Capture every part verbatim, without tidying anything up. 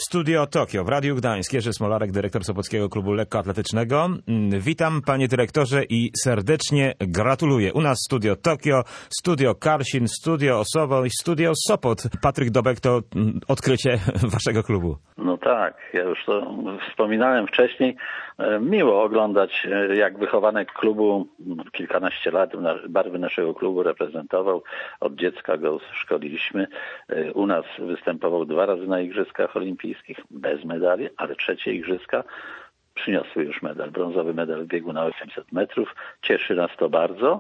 Studio Tokio w Radiu Gdańsk. Jerzy Smolarek, dyrektor Sopockiego Klubu Lekkoatletycznego. Witam, panie dyrektorze, i serdecznie gratuluję. U nas Studio Tokio, Studio Karsin, Studio Osowo i Studio Sopot. Patryk Dobek to odkrycie waszego klubu. No tak, ja już to wspominałem wcześniej. Miło oglądać, jak wychowanek klubu kilkanaście lat barwy naszego klubu reprezentował. Od dziecka go szkoliliśmy. U nas występował dwa razy na Igrzyskach Olimpijskich bez medali, ale trzecie Igrzyska przyniosły już medal, brązowy medal w biegu na osiemset metrów. Cieszy nas to bardzo.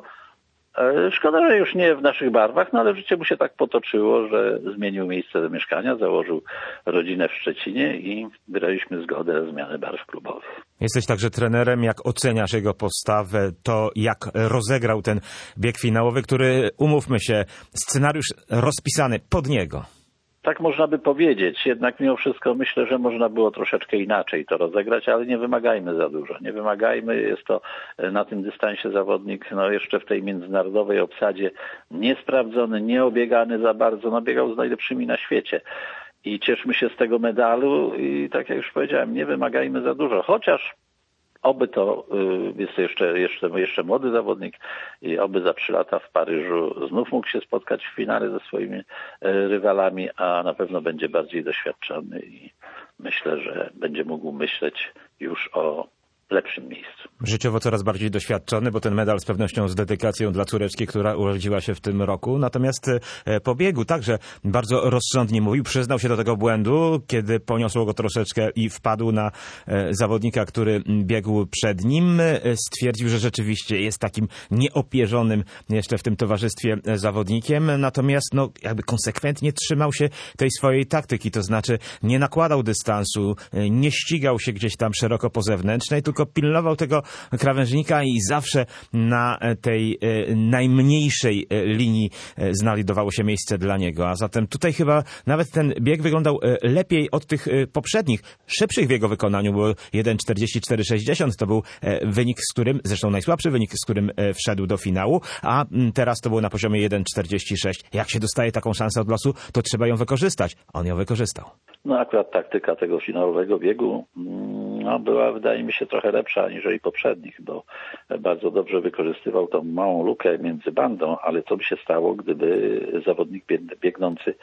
Szkoda, że już nie w naszych barwach, no ale życie mu się tak potoczyło, że zmienił miejsce do mieszkania, założył rodzinę w Szczecinie i wyraźliśmy zgodę na zmianę barw klubowych. Jesteś także trenerem. Jak oceniasz jego postawę, to jak rozegrał ten bieg finałowy, który, umówmy się, scenariusz rozpisany pod niego? Tak można by powiedzieć, jednak mimo wszystko myślę, że można było troszeczkę inaczej to rozegrać, ale nie wymagajmy za dużo. Nie wymagajmy, jest to na tym dystansie zawodnik, no jeszcze w tej międzynarodowej obsadzie niesprawdzony, nieobiegany za bardzo, no biegał z najlepszymi na świecie. I cieszmy się z tego medalu i tak jak już powiedziałem, nie wymagajmy za dużo, chociaż oby to, jest to jeszcze, jeszcze, jeszcze młody zawodnik i oby za trzy lata w Paryżu znów mógł się spotkać w finale ze swoimi rywalami, a na pewno będzie bardziej doświadczony i myślę, że będzie mógł myśleć już o lepszym miejscu. Życiowo coraz bardziej doświadczony, bo ten medal z pewnością z dedykacją dla córeczki, która urodziła się w tym roku. Natomiast po biegu także bardzo rozsądnie mówił, przyznał się do tego błędu, kiedy poniosło go troszeczkę i wpadł na zawodnika, który biegł przed nim. Stwierdził, że rzeczywiście jest takim nieopierzonym jeszcze w tym towarzystwie zawodnikiem. Natomiast no, jakby konsekwentnie trzymał się tej swojej taktyki, to znaczy nie nakładał dystansu, nie ścigał się gdzieś tam szeroko po zewnętrznej, tylko pilnował tego krawężnika i zawsze na tej najmniejszej linii znajdowało się miejsce dla niego. A zatem tutaj chyba nawet ten bieg wyglądał lepiej od tych poprzednich, szybszych w jego wykonaniu, bo jeden czterdzieści cztery sześćdziesiąt to był wynik, z którym, zresztą najsłabszy wynik, z którym wszedł do finału, a teraz to było na poziomie jeden czterdzieści sześć. Jak się dostaje taką szansę od losu, to trzeba ją wykorzystać. On ją wykorzystał. No akurat taktyka tego finałowego biegu no, była, wydaje mi się, trochę lepsza aniżeli poprzednich, bo bardzo dobrze wykorzystywał tą małą lukę między bandą, ale co by się stało, gdyby zawodnik biegnący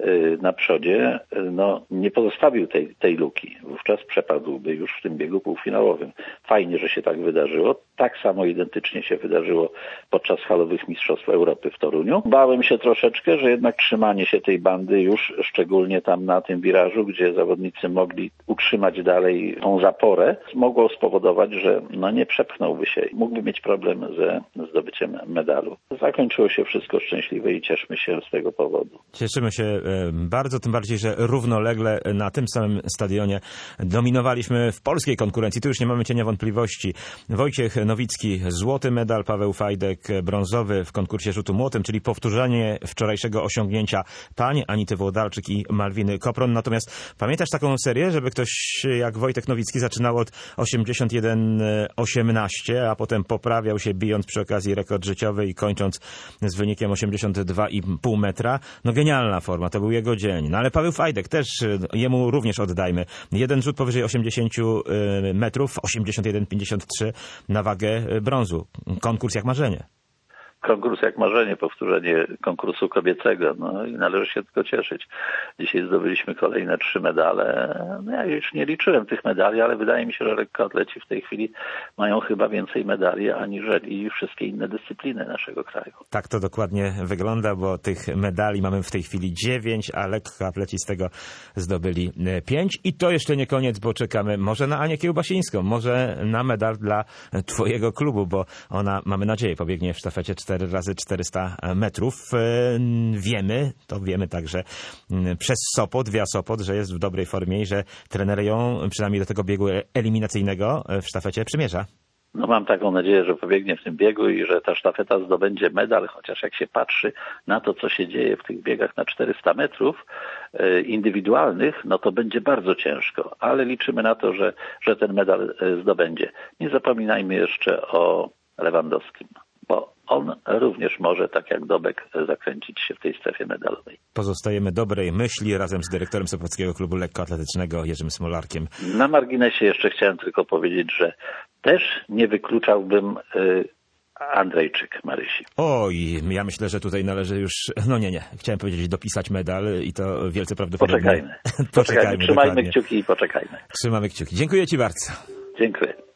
na przodzie no, nie pozostawił tej, tej luki. Wówczas przepadłby już w tym biegu półfinałowym. Fajnie, że się tak wydarzyło. Tak samo identycznie się wydarzyło podczas halowych Mistrzostw Europy w Toruniu. Bałem się troszeczkę, że jednak trzymanie się tej bandy już, szczególnie tam na tym wirażu, gdzie zawodnicy mogli utrzymać dalej tą zaporę, mogło spowodować, że no nie przepchnąłby się i mógłby mieć problem ze zdobyciem medalu. Zakończyło się wszystko szczęśliwie i cieszmy się z tego powodu. Cieszymy się bardzo, tym bardziej, że równolegle na tym samym stadionie dominowaliśmy w polskiej konkurencji. Tu już nie mamy cienia wątpliwości. Wojciech Nowicki złoty medal, Paweł Fajdek brązowy w konkursie rzutu młotem, czyli powtórzenie wczorajszego osiągnięcia pań Anity Włodalczyk i Malwiny Kopron. Natomiast pamiętasz taką serię, żeby ktoś jak Wojtek Nowicki zaczynał od osiemdziesiąt jeden osiemnaście, a potem poprawiał się, bijąc przy okazji rekord życiowy i kończąc z wynikiem osiemdziesiąt dwa i pół metra. No genialna forma, to był jego dzień. No ale Paweł Fajdek też, jemu również oddajmy. Jeden rzut powyżej osiemdziesiąt metrów, osiemdziesiąt jeden pięćdziesiąt trzy na wagę brązu. Konkurs jak marzenie. Konkurs jak marzenie, powtórzenie konkursu kobiecego, no i należy się tylko cieszyć. Dzisiaj zdobyliśmy kolejne trzy medale. No ja już nie liczyłem tych medali, ale wydaje mi się, że lekkoatleci w tej chwili mają chyba więcej medali aniżeli wszystkie inne dyscypliny naszego kraju. Tak to dokładnie wygląda, bo tych medali mamy w tej chwili dziewięć, a lekkoatleci z tego zdobyli pięć. I to jeszcze nie koniec, bo czekamy może na Anię Kiełbasińską, może na medal dla twojego klubu, bo ona, mamy nadzieję, pobiegnie w sztafecie cztery razy czterysta metrów. Wiemy, to wiemy także przez Sopot, via Sopot, że jest w dobrej formie i że trener ją przynajmniej do tego biegu eliminacyjnego w sztafecie przymierza. No mam taką nadzieję, że pobiegnie w tym biegu i że ta sztafeta zdobędzie medal, chociaż jak się patrzy na to, co się dzieje w tych biegach na czterysta metrów indywidualnych, no to będzie bardzo ciężko, ale liczymy na to, że, że ten medal zdobędzie. Nie zapominajmy jeszcze o Lewandowskim, bo on również może, tak jak Dobek, zakręcić się w tej strefie medalowej. Pozostajemy dobrej myśli razem z dyrektorem Sopockiego Klubu Lekkoatletycznego Jerzym Smolarkiem. Na marginesie jeszcze chciałem tylko powiedzieć, że też nie wykluczałbym y, Andrejczyk Marysi. Oj, ja myślę, że tutaj należy już, no nie, nie, chciałem powiedzieć dopisać medal i to wielce prawdopodobnie. Poczekajmy. Poczekajmy, Trzymajmy dokładnie. kciuki i poczekajmy. Trzymamy kciuki. Dziękuję Ci bardzo. Dziękuję.